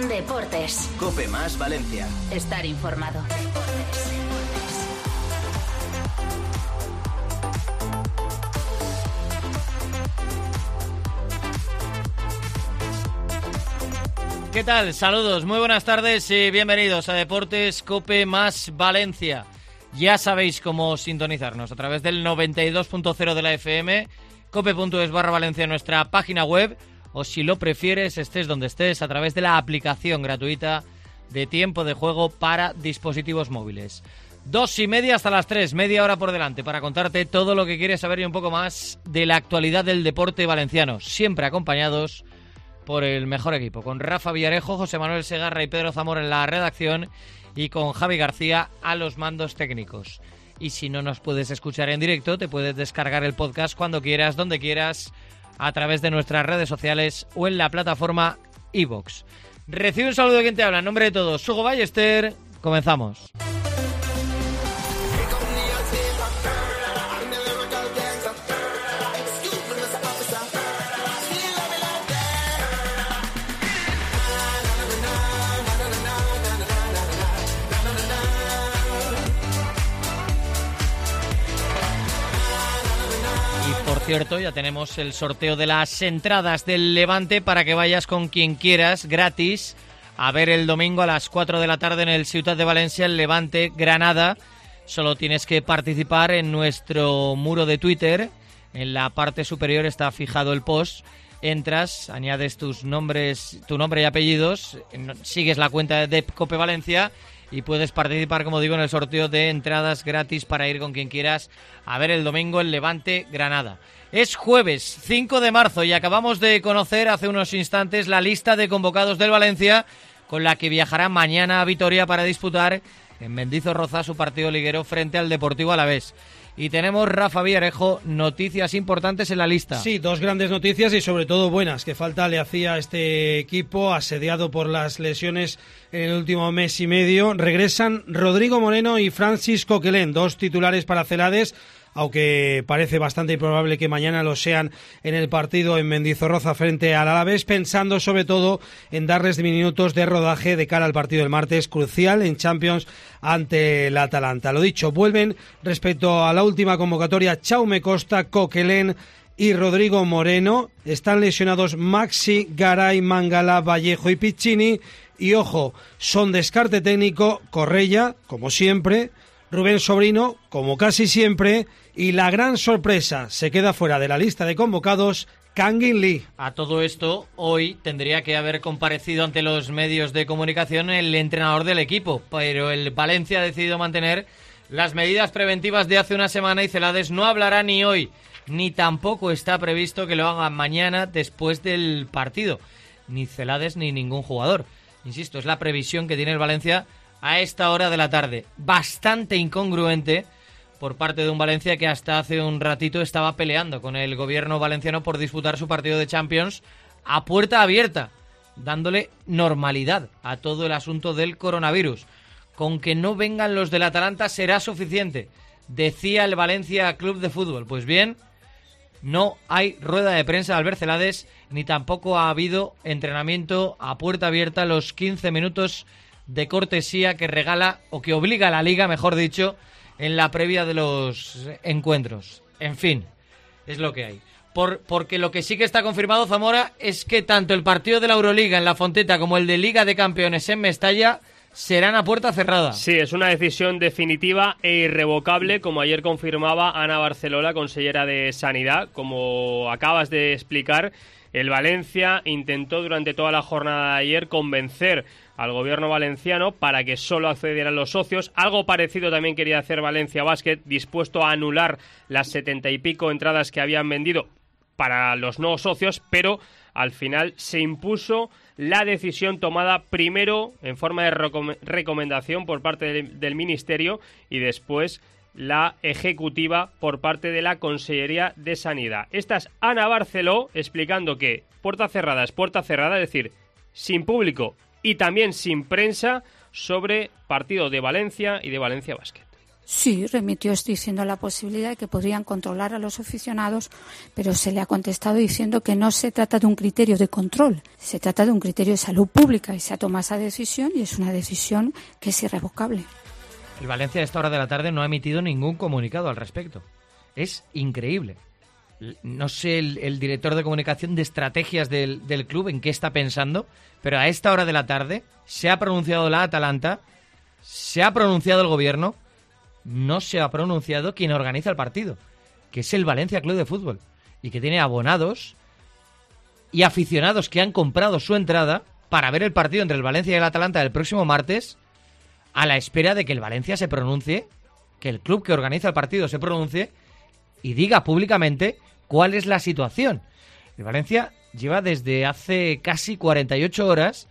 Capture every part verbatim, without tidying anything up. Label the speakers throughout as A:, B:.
A: Deportes.
B: COPE más Valencia.
A: Estar informado.
C: ¿Qué tal? Saludos, muy buenas tardes y bienvenidos a Deportes COPE más Valencia. Ya sabéis cómo sintonizarnos a través del noventa y dos punto cero de la F M, cope.es barra Valencia en nuestra página web, o si lo prefieres, estés donde estés, a través de la aplicación gratuita de tiempo de juego para dispositivos móviles. Dos y media hasta las tres, media hora por delante para contarte todo lo que quieres saber y un poco más de la actualidad del deporte valenciano, siempre acompañados por el mejor equipo, con Rafa Villarejo, José Manuel Segarra y Pedro Zamora en la redacción y con Javi García a los mandos técnicos. Y si no nos puedes escuchar en directo, te puedes descargar el podcast cuando quieras, donde quieras, a través de nuestras redes sociales o en la plataforma iVoox. Recibe un saludo de quien te habla, en nombre de todos, Hugo Ballester. Comenzamos. Por cierto, ya tenemos el sorteo de las entradas del Levante para que vayas con quien quieras, gratis, a ver el domingo a las cuatro de la tarde en el Ciutat de Valencia, el Levante Granada. Solo tienes que participar en nuestro muro de Twitter. En la parte superior está fijado el post. Entras, añades tus nombres, tu nombre y apellidos, sigues la cuenta de COPE Valencia y puedes participar, como digo, en el sorteo de entradas gratis para ir con quien quieras a ver el domingo el Levante Granada. Es jueves cinco de marzo y acabamos de conocer hace unos instantes la lista de convocados del Valencia, con la que viajará mañana a Vitoria para disputar en Mendizorroza su partido liguero frente al Deportivo Alavés. Y tenemos, Rafa Villarejo, noticias importantes en la lista.
D: Sí, dos grandes noticias y sobre todo buenas, que falta le hacía a este equipo asediado por las lesiones en el último mes y medio. Regresan Rodrigo Moreno y Francis Coquelin, dos titulares para Celades, aunque parece bastante improbable que mañana lo sean en el partido en Mendizorroza frente al Alavés, pensando sobre todo en darles minutos de rodaje de cara al partido del martes, crucial en Champions ante el Atalanta. Lo dicho, vuelven respecto a la última convocatoria Jaume Costa, Coquelin y Rodrigo Moreno. Están lesionados Maxi, Garay, Mangala, Vallejo y Piccini. Y ojo, son descarte técnico Correia, como siempre, Rubén Sobrino, como casi siempre, y la gran sorpresa, se queda fuera de la lista de convocados Kangin Lee.
C: A todo esto, hoy tendría que haber comparecido ante los medios de comunicación el entrenador del equipo, pero el Valencia ha decidido mantener las medidas preventivas de hace una semana y Celades no hablará ni hoy, ni tampoco está previsto que lo hagan mañana después del partido. Ni Celades ni ningún jugador. Insisto, es la previsión que tiene el Valencia a esta hora de la tarde. Bastante incongruente por parte de un Valencia que hasta hace un ratito estaba peleando con el gobierno valenciano por disputar su partido de Champions a puerta abierta, dándole normalidad a todo el asunto del coronavirus. Con que no vengan los del Atalanta será suficiente, decía el Valencia Club de Fútbol. Pues bien, no hay rueda de prensa de Albert Celades, ni tampoco ha habido entrenamiento a puerta abierta, los quince minutos de cortesía que regala o que obliga a la Liga, mejor dicho, en la previa de los encuentros. En fin, es lo que hay. Por, porque lo que sí que está confirmado, Zamora, es que tanto el partido de la Euroliga en La Fonteta como el de Liga de Campeones en Mestalla serán a puerta cerrada.
E: Sí, es una decisión definitiva e irrevocable, como ayer confirmaba Ana Barcelola, consellera de Sanidad. Como acabas de explicar, el Valencia intentó durante toda la jornada de ayer convencer al gobierno valenciano para que solo accedieran los socios. Algo parecido también quería hacer Valencia Basket, dispuesto a anular las setenta y pico entradas que habían vendido para los no socios, pero al final se impuso la decisión tomada primero en forma de recom- recomendación por parte del, del Ministerio y después la ejecutiva por parte de la Consellería de Sanidad. Esta es Ana Barceló explicando que puerta cerrada es puerta cerrada, es decir, sin público y también sin prensa, sobre partido de Valencia y de Valencia Basket.
B: Sí, remitió diciendo la posibilidad de que podrían controlar a los aficionados, pero se le ha contestado diciendo que no se trata de un criterio de control, se trata de un criterio de salud pública y se ha tomado esa decisión y es una decisión que es irrevocable.
C: El Valencia a esta hora de la tarde no ha emitido ningún comunicado al respecto. Es increíble. No sé el, el director de comunicación de estrategias del, del club en qué está pensando, pero a esta hora de la tarde se ha pronunciado la Atalanta, se ha pronunciado el gobierno, no se ha pronunciado quien organiza el partido, que es el Valencia Club de Fútbol, y que tiene abonados y aficionados que han comprado su entrada para ver el partido entre el Valencia y el Atalanta del próximo martes, a la espera de que el Valencia se pronuncie, que el club que organiza el partido se pronuncie y diga públicamente cuál es la situación. El Valencia lleva desde hace casi cuarenta y ocho horas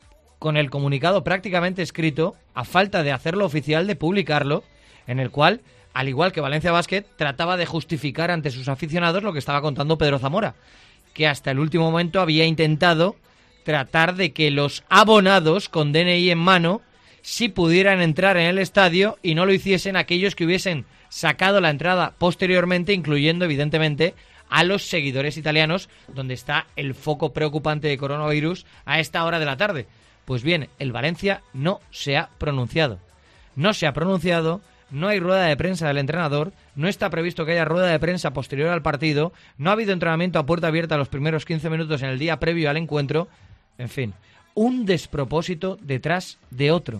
C: con el comunicado prácticamente escrito, a falta de hacerlo oficial, de publicarlo, en el cual, al igual que Valencia Basket, trataba de justificar ante sus aficionados lo que estaba contando Pedro Zamora, que hasta el último momento había intentado tratar de que los abonados con D N I en mano sí pudieran entrar en el estadio y no lo hiciesen aquellos que hubiesen sacado la entrada posteriormente, incluyendo evidentemente a los seguidores italianos, donde está el foco preocupante de coronavirus a esta hora de la tarde. Pues bien, el Valencia no se ha pronunciado. No se ha pronunciado, no hay rueda de prensa del entrenador, no está previsto que haya rueda de prensa posterior al partido, no ha habido entrenamiento a puerta abierta los primeros quince minutos en el día previo al encuentro. En fin, un despropósito detrás de otro.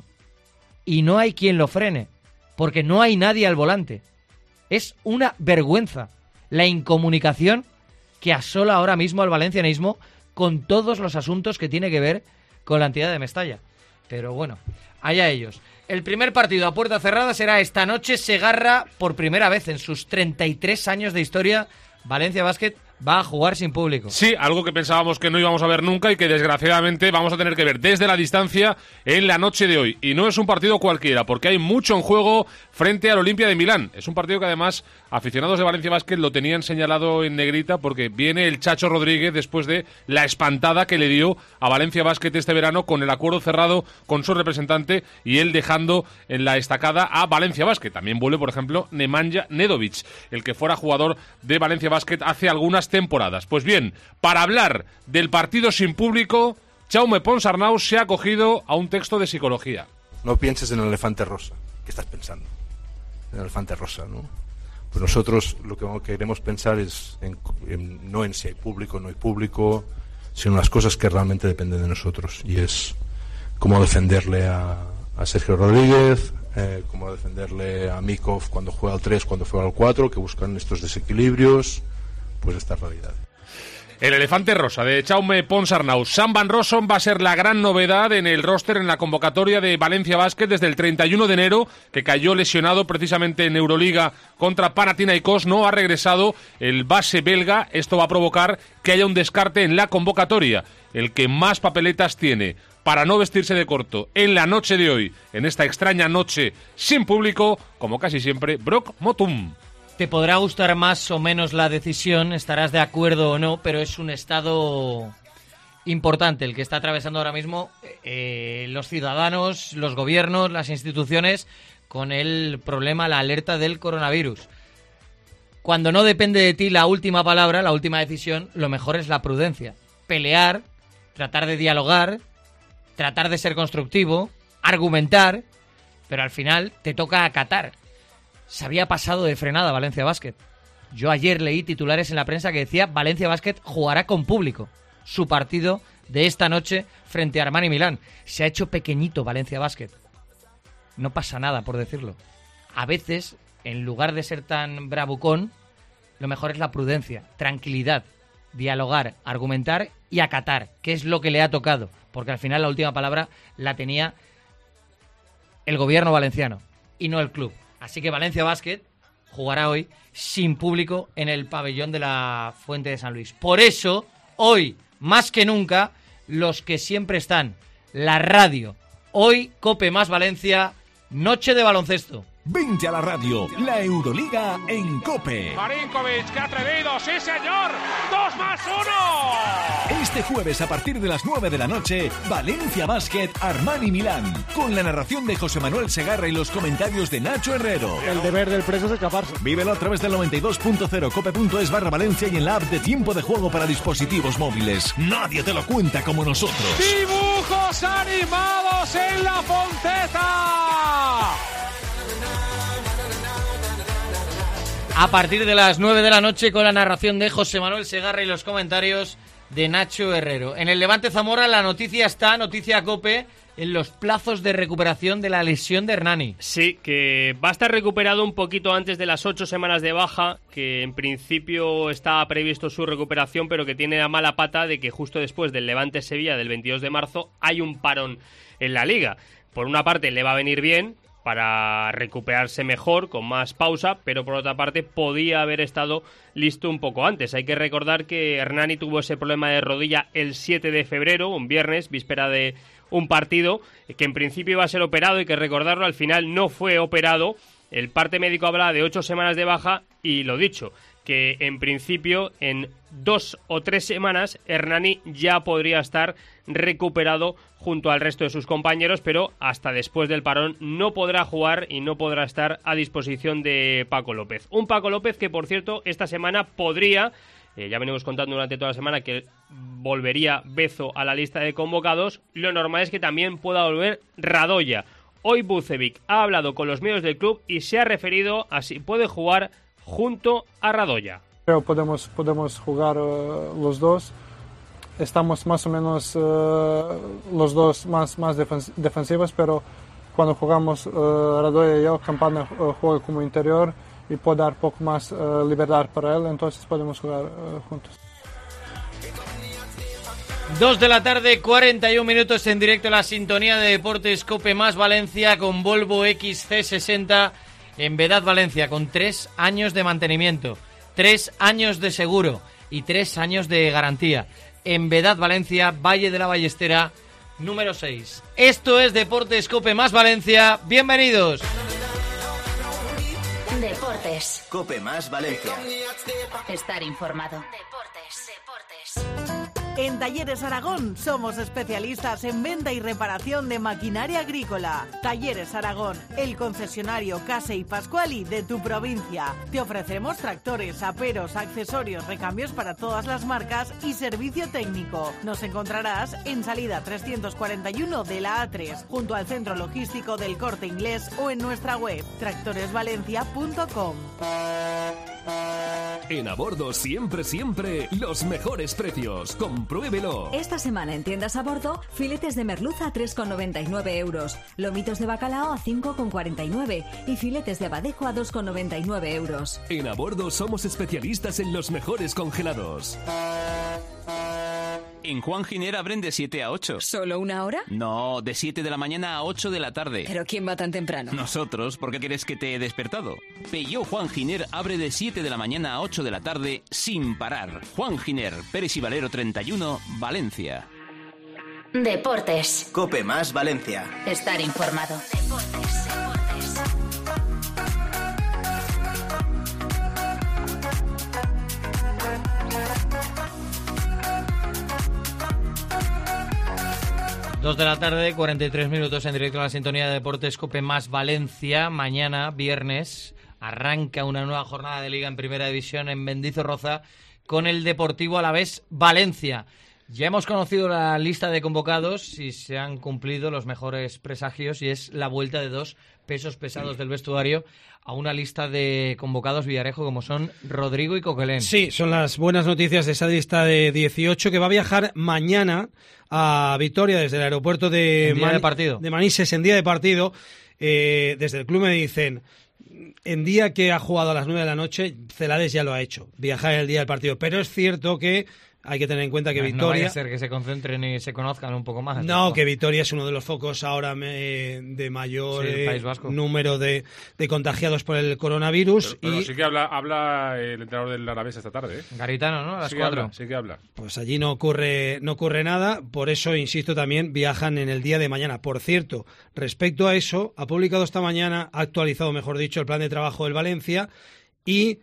C: Y no hay quien lo frene, porque no hay nadie al volante. Es una vergüenza la incomunicación que asola ahora mismo al valencianismo con todos los asuntos que tiene que ver con la entidad de Mestalla. Pero bueno, allá ellos. El primer partido a puerta cerrada será esta noche. Segarra, por primera vez en sus treinta y tres años de historia, Valencia Basket va a jugar sin público.
F: Sí, algo que pensábamos que no íbamos a ver nunca y que desgraciadamente vamos a tener que ver desde la distancia en la noche de hoy. Y no es un partido cualquiera, porque hay mucho en juego frente al Olimpia de Milán. Es un partido que además aficionados de Valencia Basket lo tenían señalado en negrita, porque viene el Chacho Rodríguez después de la espantada que le dio a Valencia Basket este verano con el acuerdo cerrado con su representante y él dejando en la estacada a Valencia Basket. También vuelve, por ejemplo, Nemanja Nedovic, el que fuera jugador de Valencia Basket hace algunas temporadas. Pues bien, para hablar del partido sin público, Jaume Ponsarnau se ha acogido a un texto de psicología.
G: No pienses en el elefante rosa. ¿Qué estás pensando? En el elefante rosa, ¿no? Pues nosotros lo que queremos pensar es en, en, no en si hay público o no hay público, sino en las cosas que realmente dependen de nosotros. Y es cómo defenderle a, a Sergio Rodríguez, eh, cómo defenderle a Mikov cuando juega al tres, cuando juega al cuatro, que buscan estos desequilibrios. Pues esta realidad.
F: El elefante rosa de Jaume Ponsarnau. Sam Van Rossum va a ser la gran novedad en el roster, en la convocatoria de Valencia Basket desde el treinta y uno de enero, que cayó lesionado precisamente en Euroliga contra Panathinaikos. No ha regresado el base belga. Esto va a provocar que haya un descarte en la convocatoria. El que más papeletas tiene para no vestirse de corto en la noche de hoy, en esta extraña noche sin público, como casi siempre, Brock Motum.
C: Te podrá gustar más o menos la decisión, estarás de acuerdo o no, pero es un estado importante el que está atravesando ahora mismo eh, los ciudadanos, los gobiernos, las instituciones, con el problema, la alerta del coronavirus. Cuando no depende de ti la última palabra, la última decisión, lo mejor es la prudencia. Pelear, tratar de dialogar, tratar de ser constructivo, argumentar, pero al final te toca acatar. Se había pasado de frenada Valencia Basket. Yo ayer leí titulares en la prensa que decía Valencia Basket jugará con público su partido de esta noche frente a Armani Milán. Se ha hecho pequeñito Valencia Basket. No pasa nada por decirlo. A veces, en lugar de ser tan bravucón, lo mejor es la prudencia, tranquilidad, dialogar, argumentar y acatar, que es lo que le ha tocado, porque al final la última palabra la tenía el gobierno valenciano y no el club. Así que Valencia Basket jugará hoy sin público en el pabellón de la Fuente de San Luis. Por eso, hoy, más que nunca, los que siempre están, la radio. Hoy, COPE más Valencia, noche de baloncesto.
H: Vente a la radio, la Euroliga en COPE.
F: Marinkovic, qué atrevido, sí señor, dos más uno.
H: Este jueves a partir de las nueve de la noche, Valencia Basket Armani Milán, con la narración de José Manuel Segarra y los comentarios de Nacho Herrero.
I: El deber del preso es escaparse.
H: Vívelo a través del noventa y dos punto cero cope punto es barra Valencia y en la app de Tiempo de Juego para dispositivos móviles. Nadie te lo cuenta como nosotros.
F: Dibujos animados en la Fonteta.
C: A partir de las nueve de la noche con la narración de José Manuel Segarra y los comentarios de Nacho Herrero. En el Levante Zamora la noticia está, noticia COPE, en los plazos de recuperación de la lesión de Hernani.
E: Sí, que va a estar recuperado un poquito antes de las ocho semanas de baja, que en principio está previsto su recuperación, pero que tiene la mala pata de que justo después del Levante Sevilla del veintidós de marzo hay un parón en la Liga. Por una parte le va a venir bien para recuperarse mejor, con más pausa, pero por otra parte podía haber estado listo un poco antes. Hay que recordar que Hernani tuvo ese problema de rodilla el siete de febrero, un viernes, víspera de un partido, que en principio iba a ser operado, hay que recordarlo, al final no fue operado. El parte médico hablaba de ocho semanas de baja y lo dicho, que en principio en dos o tres semanas Hernani ya podría estar recuperado junto al resto de sus compañeros, pero hasta después del parón no podrá jugar y no podrá estar a disposición de Paco López. Un Paco López que, por cierto, esta semana podría, eh, ya venimos contando durante toda la semana que volvería Bezo a la lista de convocados, lo normal es que también pueda volver Radoya. Hoy Bucevic ha hablado con los medios del club y se ha referido a si puede jugar junto a Radoya.
I: Creo que podemos, podemos jugar uh, los dos. Estamos más o menos uh, los dos más, más defens- defensivos, pero cuando jugamos uh, Radoya y yo, Campana uh, juega como interior y puede dar poco más uh, libertad para él, entonces podemos jugar uh, juntos.
C: Dos de la tarde, cuarenta y un minutos en directo, la sintonía de Deportes COPE más Valencia con Volvo X C sesenta en Vedad Valencia, con tres años de mantenimiento, tres años de seguro y tres años de garantía. En Vedad Valencia, Valle de la Ballestera, número seis. Esto es Deportes COPE más Valencia. ¡Bienvenidos!
A: Deportes.
J: COPE más Valencia.
A: Estar informado. Deportes. Deportes.
K: En Talleres Aragón somos especialistas en venta y reparación de maquinaria agrícola. Talleres Aragón, el concesionario Case y Pascuali de tu provincia. Te ofrecemos tractores, aperos, accesorios, recambios para todas las marcas y servicio técnico. Nos encontrarás en salida trescientos cuarenta y uno de la A tres, junto al centro logístico del Corte Inglés o en nuestra web tractores valencia punto com.
H: En Abordo siempre, siempre los mejores precios. Compruébelo.
L: Esta semana en tiendas Abordo, filetes de merluza a tres con noventa y nueve euros, lomitos de bacalao a cinco con cuarenta y nueve y filetes de abadejo a dos con noventa y nueve euros.
H: En Abordo somos especialistas en los mejores congelados.
M: En Juan Giner abren de siete a ocho.
L: ¿Solo una hora?
M: No, de siete de la mañana a ocho de la tarde.
L: ¿Pero quién va tan temprano?
M: Nosotros, ¿por qué crees que te he despertado? Peugeot Juan Giner abre de siete de la mañana a ocho de la tarde sin parar. Juan Giner, Pérez y Valero treinta y uno, Valencia.
A: Deportes.
J: COPE más Valencia.
A: Estar informado. Deportes. Deportes.
C: Dos de la tarde, cuarenta y tres minutos en directo a la sintonía de Deportes COPE más Valencia. Mañana, viernes, arranca una nueva jornada de Liga en Primera División en Mendizorroza con el Deportivo Alavés Valencia. Ya hemos conocido la lista de convocados y se han cumplido los mejores presagios y es la vuelta de dos pesos pesados del vestuario a una lista de convocados Villarejo como son Rodrigo y Coquelén.
D: Sí, son las buenas noticias de esa lista de dieciocho que va a viajar mañana a Vitoria desde el aeropuerto de,
C: en día
D: Man-
C: de, partido.
D: de Manises en día de partido. Eh, desde el club me dicen, en día que ha jugado a las nueve de la noche, Celades ya lo ha hecho, viajar el día del partido. Pero es cierto que hay que tener en cuenta que
C: no,
D: Vitoria...
C: No vaya a ser que se concentren y se conozcan un poco más.
D: No, que Vitoria es uno de los focos ahora me, de mayor
C: sí,
D: eh, número de, de contagiados por el coronavirus.
F: Pero, pero
D: y
F: sí que habla, habla el entrenador del Alavés esta tarde, ¿eh?
C: Garitano, ¿no? A las
F: sí
C: cuatro.
F: Habla, sí que habla.
D: Pues allí no ocurre, no ocurre nada, por eso, insisto, también viajan en el día de mañana. Por cierto, respecto a eso, ha publicado esta mañana, ha actualizado, mejor dicho, el plan de trabajo del Valencia y...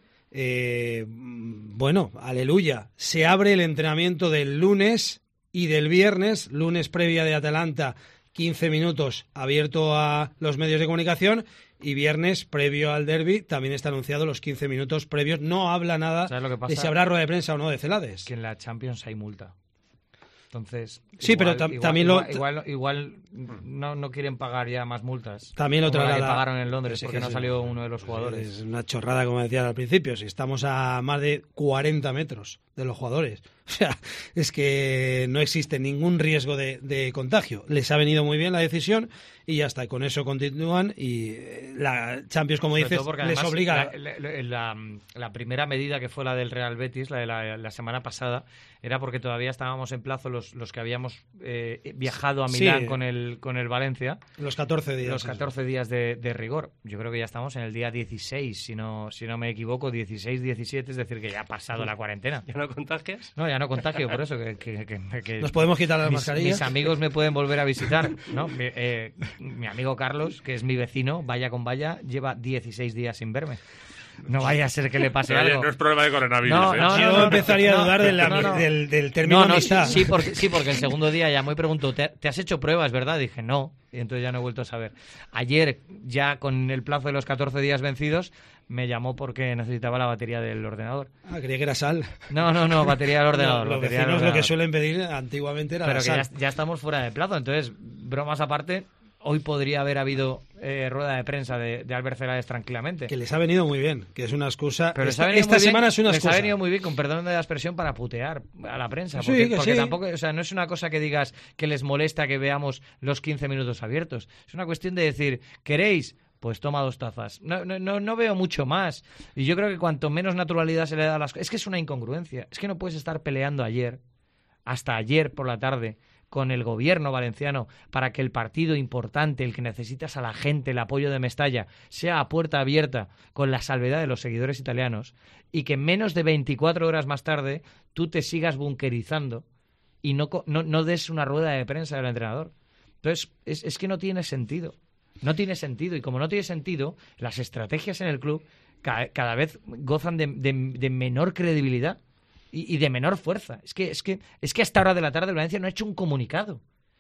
D: Eh, bueno, aleluya, se abre el entrenamiento del lunes y del viernes, lunes previa de Atalanta, quince minutos abierto a los medios de comunicación, y viernes previo al derbi también está anunciado los quince minutos previos. No habla nada de si habrá rueda de prensa o no de Celades.
C: Que en la Champions hay multa. Entonces,
D: sí,
C: igual,
D: pero tam
C: igual,
D: también
C: igual,
D: lo
C: igual, igual no, no quieren pagar ya más multas.
D: También lo
C: como la que
D: traslada,
C: pagaron en Londres
D: sí,
C: porque no
D: sí,
C: salió uno de los jugadores.
D: Es una chorrada, como decía al principio. Si estamos a más de cuarenta metros de los jugadores, o sea, es que no existe ningún riesgo de, de contagio. Les ha venido muy bien la decisión y ya está. Con eso continúan y la Champions, como
C: Sobre
D: dices,
C: todo porque
D: les
C: además
D: obliga.
C: La, la, la, la primera medida que fue la del Real Betis, la de la, la semana pasada, era porque todavía estábamos en plazo los, los que habíamos eh, viajado a Milán
D: Sí.
C: con el con el Valencia.
D: Los catorce días.
C: Los catorce días de, de rigor. Yo creo que ya estamos en el día dieciséis, si no, si no me equivoco, dieciséis, diecisiete, es decir, que ya ha pasado la cuarentena.
E: ¿Ya no contagias?
C: No, ya no contagio, por eso que... que, que, que
D: ¿Nos podemos quitar las
C: mis,
D: mascarillas?
C: Mis amigos me pueden volver a visitar, ¿no? Mi, eh, mi amigo Carlos, que es mi vecino, vaya con vaya, lleva dieciséis días sin verme. No vaya a ser que le pase
F: Oye,
C: algo.
F: no es problema de coronavirus,
C: No,
F: ¿eh?
C: no,
D: Yo
C: no, no,
D: empezaría
C: no,
D: a dudar
C: no,
D: de la-
C: no, no.
D: del, del término
C: No, no,
D: amistad.
C: sí, sí, porque, sí, porque el segundo día llamó y preguntó, ¿te, te has hecho pruebas, verdad? Dije, no, y entonces ya no he vuelto a saber. Ayer, ya con el plazo de los catorce días vencidos, me llamó porque necesitaba la batería del ordenador.
D: Ah, creía que era sal.
C: No, no, no, batería del ordenador.
D: No, los
C: batería del
D: vecinos lo que
C: ordenador.
D: suelen pedir antiguamente era
C: Pero
D: la
C: que
D: sal.
C: ya, ya estamos fuera de plazo, entonces, bromas aparte, hoy podría haber habido eh, rueda de prensa de, de Albert Celades tranquilamente.
D: Que les ha venido muy bien, que es una excusa.
C: Pero les
D: esta
C: ha venido
D: esta
C: muy bien-
D: semana es una
C: les
D: excusa.
C: ha venido muy bien, con perdón de la expresión, para putear a la prensa.
D: Sí,
C: Porque,
D: que
C: porque
D: sí.
C: tampoco, o sea, no es una cosa que digas que les molesta que veamos los quince minutos abiertos. Es una cuestión de decir, ¿queréis? Pues toma dos tazas. No, no, no, no veo mucho más. Y yo creo que cuanto menos naturalidad se le da a las cosas... Es que es una incongruencia. Es que no puedes estar peleando ayer, hasta ayer por la tarde, con el gobierno valenciano para que el partido importante, el que necesitas a la gente, el apoyo de Mestalla, sea a puerta abierta con la salvedad de los seguidores italianos, y que menos de veinticuatro horas más tarde tú te sigas bunkerizando y no, co- no, no des una rueda de prensa del entrenador. Entonces, es, es que no tiene sentido. No tiene sentido. Y como no tiene sentido, las estrategias en el club ca- cada vez gozan de, de- de menor credibilidad y, y de menor fuerza. Es que, es que, es que hasta ahora de la tarde el Valencia no ha hecho un comunicado.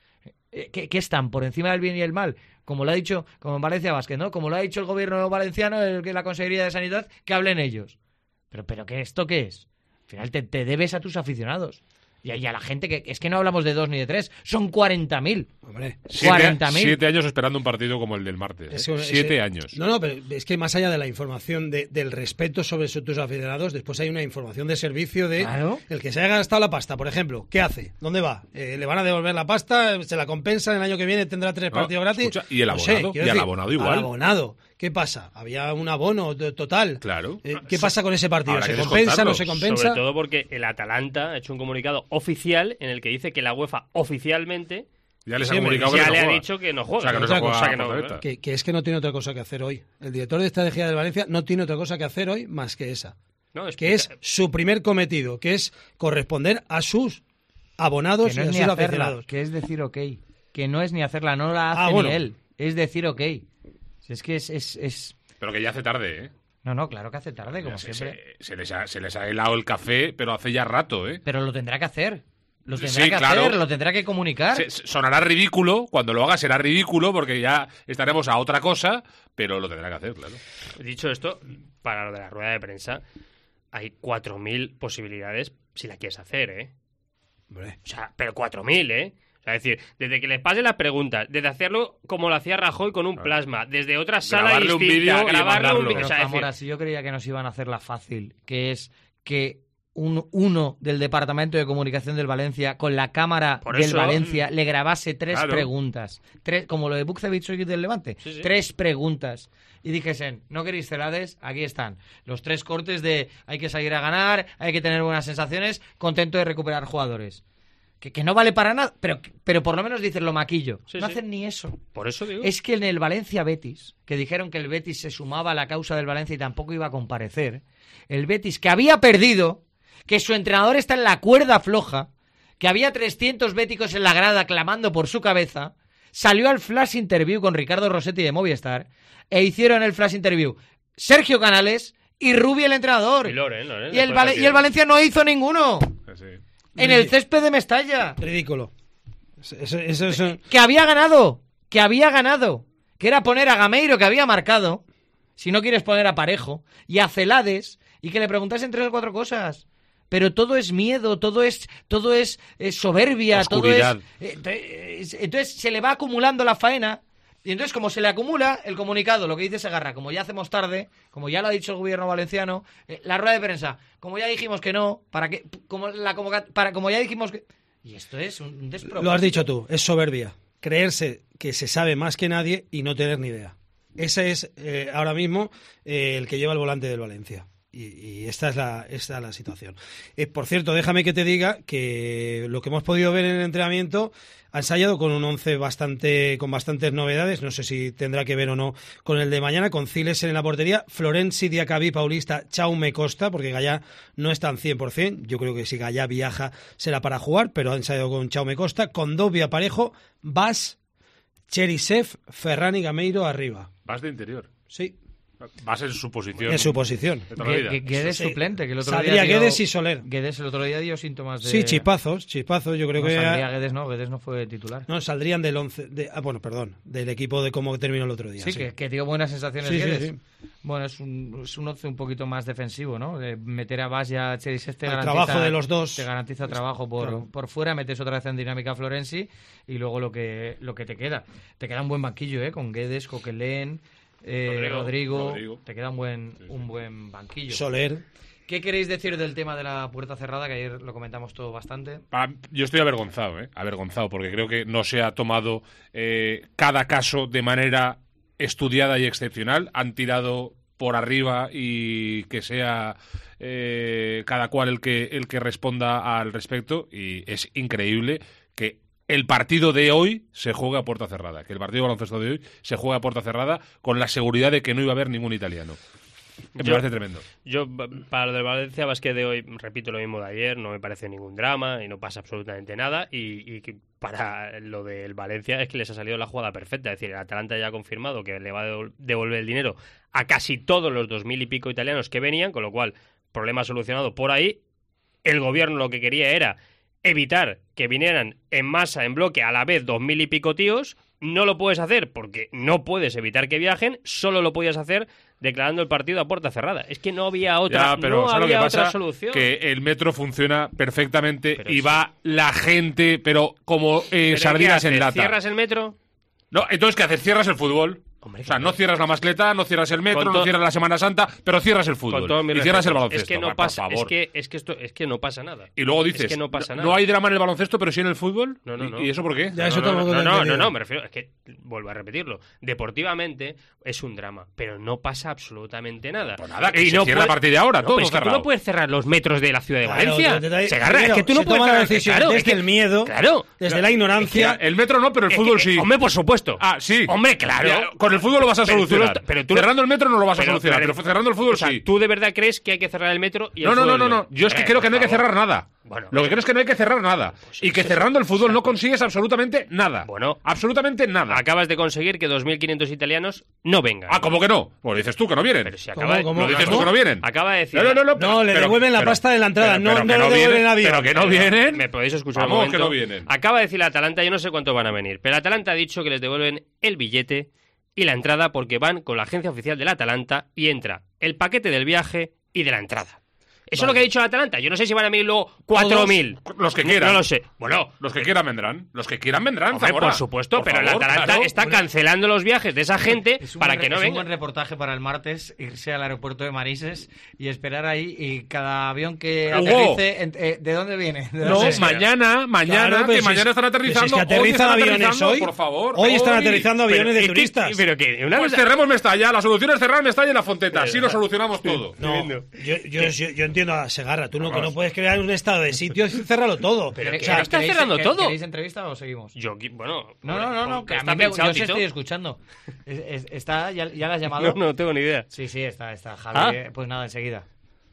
C: Eh, ¿Qué, qué están? ¿Por encima del bien y el mal? Como lo ha dicho, como en Valencia Basket, ¿no? Como lo ha dicho el gobierno valenciano, el, que la Consejería de Sanidad, que hablen ellos. Pero, pero ¿qué, ¿esto qué es? Al final te, te debes a tus aficionados. Y a, y a la gente que... Es que no hablamos de dos ni de tres, son cuarenta mil.
D: Hombre,
C: cuarenta mil.
F: Siete años esperando un partido como el del martes. ¿eh?
D: Es que-
F: Siete
D: ese-
F: años.
D: No, no, pero es que más allá de la información de- del respeto sobre su- tus aficionados, después hay una información de servicio de
C: Claro.
D: el que se haya gastado la pasta, por ejemplo. ¿Qué hace? ¿Dónde va? Eh, ¿Le van a devolver la pasta? ¿Se la compensan? ¿El año que viene tendrá tres
F: No,
D: partidos gratis?
F: escucha, y el
D: No sé,
F: abonado,
D: quiero
F: y al
D: decir,
F: abonado igual.
D: al abonado. ¿Qué pasa? Había un abono t- total.
F: Claro.
D: Eh, ¿Qué pasa con ese partido?
F: Habrá
D: ¿Se
F: que
D: compensa? ¿No
F: descontarlo.
D: se compensa?
E: Sobre todo porque el Atalanta ha hecho un comunicado oficial en el que dice que la UEFA oficialmente
F: Ya les
D: Sí,
F: ha comunicado
D: hombre,
F: que
E: ya
F: no
E: le ha
F: juega.
E: dicho que no juega.
F: O sea, que no
D: Otra
F: se juega
D: cosa,
F: a
E: que no-
F: Portuguesa.
D: Que, que es que no tiene otra cosa que hacer hoy. El director de estrategia del Valencia no tiene otra cosa que hacer hoy más que esa.
E: No,
D: Que es su primer cometido, que es corresponder a sus abonados
C: Que no
D: y a
C: es
D: sus
C: ni hacerla,
D: aficionados.
C: que es decir ok. Que no es ni hacerla, no la hace
D: Ah, bueno.
C: ni él. Es decir ok. Si es que es... es, es...
F: Pero que ya hace tarde, ¿eh?
C: No, no, claro que hace tarde, como
F: Se,
C: siempre.
F: se- se les ha, se les ha helado el café, pero hace ya rato, ¿eh?
C: Pero lo tendrá que hacer. Lo tendrá
F: Sí,
C: que
F: claro.
C: hacer, lo tendrá que comunicar.
F: Se- se- sonará ridículo, cuando lo haga será ridículo, porque ya estaremos a otra cosa, pero lo tendrá que hacer, claro.
E: Dicho esto, para lo de la rueda de prensa, hay cuatro mil posibilidades si la quieres hacer, ¿eh?
D: Hombre.
E: O sea, pero cuatro mil, ¿eh? O sea, es decir, desde que les pasen las preguntas, desde hacerlo como lo hacía Rajoy con un plasma, desde otra sala
F: Grabarle un
E: distinta,
F: vídeo y
E: grabarle un
F: mandarlo.
E: vídeo.
C: Pero
E: O sea, es
C: Zamora,
E: decir,
C: si yo creía que nos iban a hacer la fácil, que es que un uno del departamento de comunicación del Valencia con la cámara
E: Por
C: del
E: eso,
C: Valencia le grabase tres
F: claro.
C: preguntas, tres, como lo de Bukcevic hoy del Levante,
E: Sí, sí.
C: tres preguntas, y dijesen, ¿no queréis Celades? Aquí están los tres cortes de hay que salir a ganar, hay que tener buenas sensaciones, contento de recuperar jugadores. Que, que no vale para nada, pero, pero por lo menos dicen lo maquillo.
E: Sí,
C: no
E: sí.
C: hacen ni eso.
E: Por eso digo.
C: Es que en el Valencia-Betis, que dijeron que el Betis se sumaba a la causa del Valencia y tampoco iba a comparecer, el Betis, que había perdido, que su entrenador está en la cuerda floja, que había trescientos béticos en la grada clamando por su cabeza, salió al flash interview con Ricardo Rossetti de Movistar e hicieron el flash interview Sergio Canales y Rubi el entrenador.
E: Y Loren, Loren,
C: y, el
E: después
C: Vale-
E: así,
C: y el Valencia no hizo ninguno.
F: Sí.
C: En el césped de Mestalla.
D: Ridículo. Eso, eso, eso-
C: Que había ganado, que había ganado, que era poner a Gameiro, que había marcado, si no quieres poner a Parejo, y a Celades, y que le preguntasen tres o cuatro cosas. Pero todo es miedo, todo es todo es, es soberbia,
F: Oscuridad.
C: todo es, eh, es- Entonces se le va acumulando la faena, y entonces como se le acumula el comunicado, lo que dice Segarra, como ya hacemos tarde, como ya lo ha dicho el gobierno valenciano, eh, la rueda de prensa, como ya dijimos que no, para que como la convoca- para como ya dijimos que... Y esto es un despropósito.
D: Lo has dicho tú, es soberbia. Creerse que se sabe más que nadie y no tener ni idea. Ese es eh, ahora mismo eh, el que lleva el volante del Valencia. Y, y esta es la, esta es la situación. Eh, por cierto, déjame que te diga que lo que hemos podido ver en el entrenamiento ha ensayado con un once bastante, con bastantes novedades. No sé si tendrá que ver o no con el de mañana, con Ciles en la portería, Florenzi, Diacabí, Paulista, Chaume Costa, porque Gallá no está al cien por ciento. Yo creo que si Gallá viaja será para jugar, pero ha ensayado con Chaume Costa, con Dobia Parejo, Bas, Cherisev, Ferran y Gameiro arriba.
F: Vas de interior.
D: Sí.
F: Vas en su posición.
D: En su posición.
F: de toda la vida.
C: Gue- Gue- Guedes
D: Sí.
C: suplente, que el otro
D: Saldría
C: día dio-
D: Guedes y Soler.
C: Guedes el otro día dio síntomas de...
D: Sí, chispazos, chispazos. Yo creo
C: No,
D: que
C: saldría Guedes no, Guedes no fue titular.
D: no saldrían del once. De, ah, bueno, perdón, del equipo de cómo terminó el otro día.
C: Sí,
D: Sí,
C: Que, que dio buenas sensaciones
D: Sí, sí,
C: Guedes.
D: sí.
C: Bueno, es un, es un once un poquito más defensivo, ¿no? De meter a Bas y a Cherisev te
D: El
C: garantiza...
D: trabajo de los dos.
C: Te garantiza trabajo por,
D: Claro.
C: por fuera, metes otra vez en dinámica a Florenzi y luego lo que, lo que te queda. Te queda un buen banquillo, ¿eh? Con Guedes, Coquelin... Eh,
F: Rodrigo,
C: Rodrigo,
F: Rodrigo.
C: te queda un buen, un buen banquillo.
D: Soler.
C: ¿Qué queréis decir del tema de la puerta cerrada? Que ayer lo comentamos todo bastante.
F: Ah, Yo estoy avergonzado, ¿eh? Avergonzado, porque creo que no se ha tomado eh, cada caso de manera estudiada y excepcional. Han tirado por arriba y que sea eh, cada cual el que, el que responda al respecto. Y es increíble que el partido de hoy se juega a puerta cerrada, que el partido de baloncesto de hoy se juega a puerta cerrada con la seguridad de que no iba a haber ningún italiano. Me
E: Yo-
F: parece tremendo.
E: Yo, b- para lo del Valencia Basket de hoy, repito lo mismo de ayer, no me parece ningún drama y no pasa absolutamente nada. Y, y que para lo del Valencia es que les ha salido la jugada perfecta. Es decir, el Atalanta ya ha confirmado que le va a devol- devolver el dinero a casi todos los dos mil y pico italianos que venían, con lo cual, problema solucionado por ahí. El gobierno lo que quería era evitar que vinieran en masa, en bloque, a la vez dos mil y pico tíos. No lo puedes hacer porque no puedes evitar que viajen, solo lo podías hacer declarando el partido a puerta cerrada. Es que no había otra,
F: Ya, pero
E: no
F: ¿sabes lo que
E: había otra
F: pasa?
E: solución.
F: Que el metro funciona perfectamente
E: Pero
F: y
E: sí.
F: va la gente, pero como eh,
E: ¿Pero
F: sardinas
E: qué
F: en
E: haces?
F: lata.
E: ¿Cierras el metro?
F: No, entonces, ¿qué haces? Cierras el fútbol.
E: Hombre,
F: O sea,
E: claro.
F: no cierras la mascleta, no cierras el metro,
E: Con
F: no
E: to-
F: cierras la Semana Santa, pero cierras el fútbol.
E: Con todos mis
F: y cierras el
E: respetos.
F: baloncesto.
E: Es que no
F: por
E: pasa,
F: favor.
E: es que, es que esto, es que no pasa nada.
F: Y luego dices,
E: es que no pasa nada.
F: no hay drama en el baloncesto, pero sí en el fútbol.
E: No, no,
F: ¿Y-
E: no.
F: ¿Y eso por qué?
D: Ya, eso
E: no, no,
D: tampoco
E: no,
D: lo he
E: no, no,
D: entendido.
E: no, me refiero, es que vuelvo a repetirlo. Deportivamente es un drama, pero no pasa absolutamente nada.
F: Pues nada, que
E: Y
F: se
E: no
F: cierra a
E: puede-
F: partir de ahora,
E: No,
F: todo
E: pero es que tú
F: cerrado.
E: no puedes cerrar los metros de la ciudad de
D: Claro,
E: Valencia.
D: te- te-
E: Segarra, es
D: primero,
E: que tú no
D: se
E: puedes
D: toma la
E: cerrar-
D: decisión
E: claro,
D: desde
E: es que-
D: el miedo,
E: claro,
D: desde
E: Pero-
D: la ignorancia.
F: Mira, el metro no, pero el
E: es
F: fútbol
E: que-
F: sí.
E: Hombre, por supuesto.
F: Ah, sí.
E: Hombre, claro.
F: Ya, con el fútbol lo vas a
E: Pero tú
F: solucionar.
E: lo- pero tú lo-
F: Cerrando el metro no lo vas a
E: Pero-
F: solucionar, pero,
E: pero-
F: cerrando el fútbol
E: O sea,
F: sí.
E: ¿tú de verdad crees que hay que cerrar el metro y el
F: No, no, no,
E: fútbol
F: no, no. Yo es que
E: Eh,
F: creo que
E: por
F: no hay que
E: favor.
F: cerrar nada.
E: Bueno,
F: Lo que creo es que no hay que cerrar nada.
E: Pues
F: y que
E: eso-
F: cerrando el fútbol no consigues absolutamente nada.
E: Bueno.
F: absolutamente nada.
E: Acabas de conseguir que dos mil quinientos italianos no vengan.
F: Ah, ¿cómo que no? Pues dices tú que no vienen.
E: Pero si
D: ¿Cómo,
E: acaba de-
D: cómo?
F: Lo dices
D: ¿No?
F: tú que no vienen.
E: Acaba de decir.
F: No, no, no, no,
D: No, le
F: pero-
D: devuelven la
F: pero-
D: pasta de la entrada,
F: pero-
D: no,
F: pero
D: no
F: que
D: le
F: no
D: devuelven
F: vienen,
D: el avión.
F: Pero que no vienen.
E: ¿Me podéis escuchar
F: Vamos,
E: un momento?
F: que no vienen.
E: Acaba de decir la Atalanta, yo no sé cuántos van a venir, pero la Atalanta ha dicho que les devuelven el billete y la entrada porque van con la agencia oficial de la Atalanta y entra el paquete del viaje y de la entrada. Eso vale. es lo que ha dicho el Atalanta. Yo no sé si van a venir luego cuatro mil.
F: Los que quieran.
E: No lo sé.
F: Bueno, los que quieran vendrán. Los que quieran vendrán,
E: Hombre, por supuesto, por pero favor, el Atalanta claro. está cancelando los viajes de esa gente para que no venga.
C: Es un buen reportaje para el martes, irse al aeropuerto de Manises y esperar ahí, y cada avión que
F: Hugo.
C: aterrice, eh, ¿de dónde viene? ¿De
F: no,
C: dónde
F: mañana, mañana, claro, que mañana están aterrizando.
D: Es que aterrizan
F: hoy
D: aviones
F: aterrizando,
D: hoy.
F: Por favor.
D: Hoy están
F: hoy.
D: aterrizando aviones
E: pero,
D: de turistas.
E: Que, pero que una
F: pues
E: cosa...
F: cerremos Mestalla. La solución es cerrar Mestalla y la Fonteta. Así lo solucionamos todo.
D: No, yo, yo, yo, yo entiendo a Segarra. Tú no, que no puedes crear un estado de sitio y cerrarlo todo.
E: Pero
C: que,
E: o sea, está cerrando todo.
C: ¿Queréis entrevista o seguimos?
E: Yo, bueno...
C: No, no, no, no que a mí me, yo os estoy escuchando. Es, es, está, ya, ¿Ya la has llamado?
E: No, no tengo ni idea.
C: Sí, sí, está, está. Javi, ah. Pues nada, enseguida.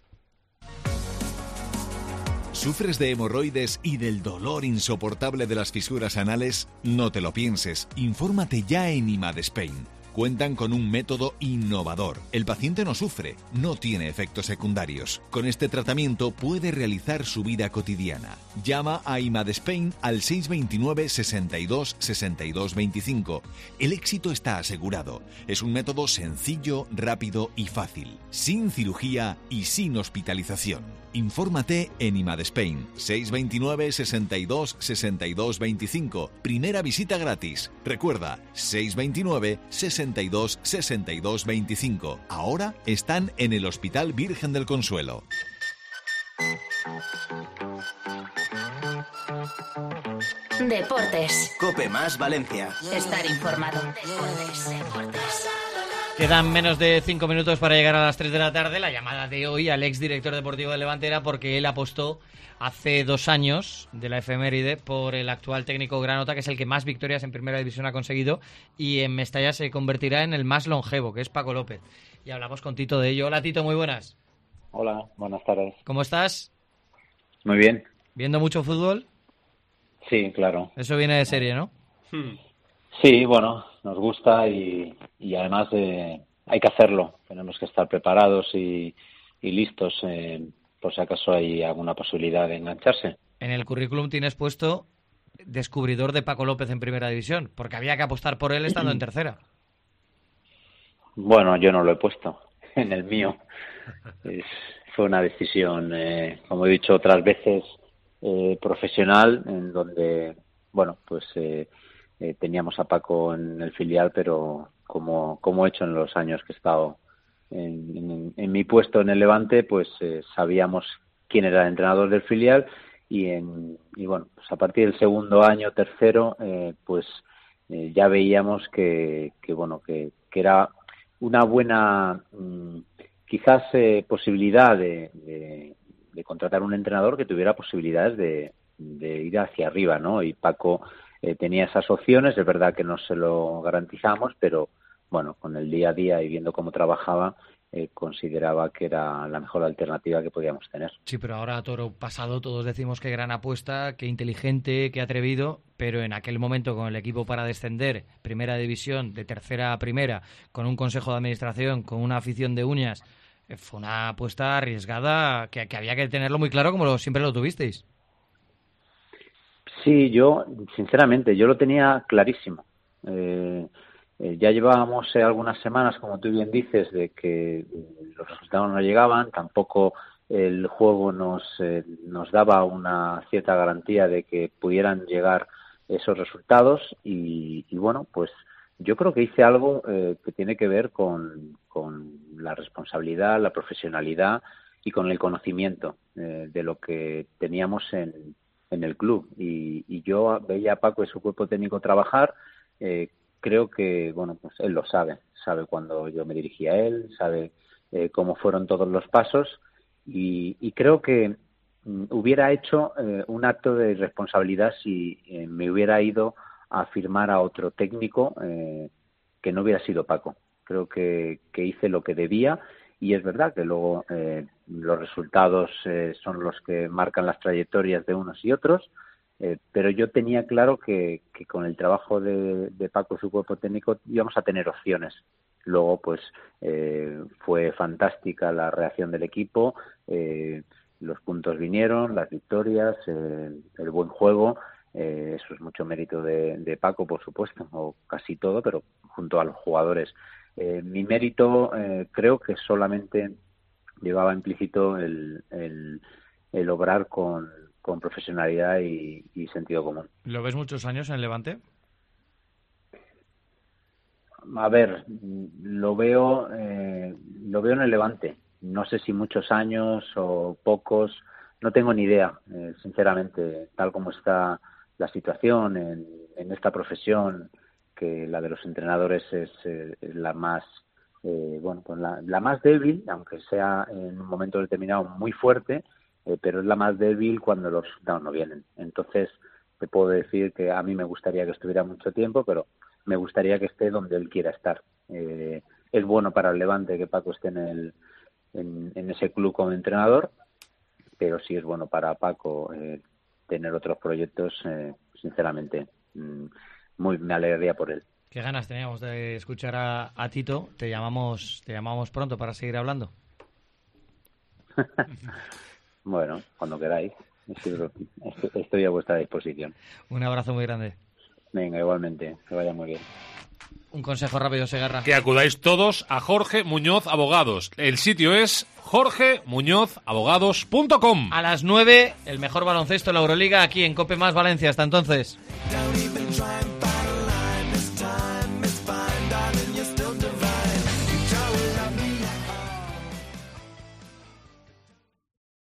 H: ¿Sufres de hemorroides y del dolor insoportable de las fisuras anales? No te lo pienses. Infórmate ya en IMAD Spain. Cuentan con un método innovador. El paciente no sufre, no tiene efectos secundarios. Con este tratamiento puede realizar su vida cotidiana. Llama a IMAD Spain al seis dos nueve, sesenta y dos, sesenta y dos veinticinco. El éxito está asegurado. Es un método sencillo, rápido y fácil. Sin cirugía y sin hospitalización. Infórmate en IMAD Spain. seis dos nueve, sesenta y dos, sesenta y dos veinticinco. Primera visita gratis. Recuerda, seis dos nueve, sesenta y dos, sesenta y dos veinticinco. Ahora están en el Hospital Virgen del Consuelo.
A: Deportes.
J: Cope más Valencia.
A: Estar informado. Deportes, deportes.
C: Quedan menos de cinco minutos para llegar a las tres de la tarde. La llamada de hoy al exdirector deportivo de Levante era porque él apostó hace dos años de la efeméride por el actual técnico granota, que es el que más victorias en primera división ha conseguido, y en Mestalla se convertirá en el más longevo, que es Paco López. Y hablamos con Tito de ello. Hola, Tito, muy buenas.
N: Hola, buenas tardes.
C: ¿Cómo estás?
N: Muy bien.
C: ¿Viendo mucho fútbol?
N: Sí, claro.
C: Eso viene de serie, ¿no?
N: Hmm. Sí, bueno, nos gusta y, y además eh, hay que hacerlo. Tenemos que estar preparados y, y listos eh, por si acaso hay alguna posibilidad de engancharse.
C: En el currículum tienes puesto descubridor de Paco López en primera división, porque había que apostar por él estando en tercera.
N: Bueno, yo no lo he puesto en el mío. Es, fue una decisión, eh, como he dicho otras veces, eh, profesional, en donde, bueno, pues... Eh, Eh, teníamos a Paco en el filial, pero como, como he hecho en los años que he estado en, en, en mi puesto en el Levante, pues eh, sabíamos quién era el entrenador del filial y, en, y bueno, pues a partir del segundo año, tercero, eh, pues eh, ya veíamos que, que bueno, que, que era una buena mmm, quizás eh, posibilidad de, de, de contratar un entrenador que tuviera posibilidades de, de ir hacia arriba, ¿no? Y Paco Eh, tenía esas opciones, es verdad que no se lo garantizamos, pero bueno, con el día a día y viendo cómo trabajaba, eh, consideraba que era la mejor alternativa que podíamos tener.
C: Sí, pero ahora a toro pasado todos decimos que gran apuesta, que inteligente, que atrevido, pero en aquel momento con el equipo para descender, primera división, de tercera a primera, con un consejo de administración, con una afición de uñas, eh, fue una apuesta arriesgada que, que había que tenerlo muy claro como lo, siempre lo tuvisteis.
N: Sí, yo, sinceramente, yo lo tenía clarísimo. Eh, eh, ya llevábamos eh, algunas semanas, como tú bien dices, de que los resultados no llegaban, tampoco el juego nos, eh, nos daba una cierta garantía de que pudieran llegar esos resultados y, y bueno, pues yo creo que hice algo eh, que tiene que ver con, con la responsabilidad, la profesionalidad y con el conocimiento eh, de lo que teníamos en en el club y, y yo veía a Paco y su cuerpo técnico trabajar, eh, creo que, bueno, pues él lo sabe, sabe cuando yo me dirigí a él, sabe eh, cómo fueron todos los pasos y, y creo que mm, hubiera hecho eh, un acto de responsabilidad si eh, me hubiera ido a firmar a otro técnico eh, que no hubiera sido Paco. Creo que, que hice lo que debía. Y es verdad que luego eh, los resultados eh, son los que marcan las trayectorias de unos y otros, eh, pero yo tenía claro que, que con el trabajo de, de Paco y su cuerpo técnico íbamos a tener opciones. Luego, pues, eh, fue fantástica la reacción del equipo, eh, los puntos vinieron, las victorias, eh, el buen juego, eh, eso es mucho mérito de, de Paco, por supuesto, o casi todo, pero junto a los jugadores. Eh, mi mérito eh, creo que solamente llevaba implícito el, el, el obrar con, con profesionalidad y, y sentido común.
C: ¿Lo ves muchos años en el Levante?
N: A ver, lo veo, eh, lo veo en el Levante. No sé si muchos años o pocos, no tengo ni idea, eh, sinceramente, tal como está la situación en, en esta profesión, que la de los entrenadores es, eh, es la más, eh, bueno, pues la, la más débil, aunque sea en un momento determinado muy fuerte, eh, pero es la más débil cuando los resultados no vienen. Entonces, te puedo decir que a mí me gustaría que estuviera mucho tiempo, pero me gustaría que esté donde él quiera estar. Eh, es bueno para el Levante que Paco esté en, el, en, en ese club como entrenador, pero sí es bueno para Paco eh, tener otros proyectos, eh, sinceramente. Mm, muy me alegraría por él.
C: Qué ganas teníamos de escuchar a, a Tito. Te llamamos, te llamamos pronto para seguir hablando.
N: Bueno, cuando queráis. Estoy a vuestra disposición.
C: Un abrazo muy grande.
N: Venga, igualmente. Que vaya muy bien.
C: Un consejo rápido, Segarra.
F: Que acudáis todos a Jorge Muñoz Abogados. El sitio es jorge muñoz abogados punto com.
C: A las nueve, el mejor baloncesto de la Euroliga aquí en Cope Más Valencia. Hasta entonces.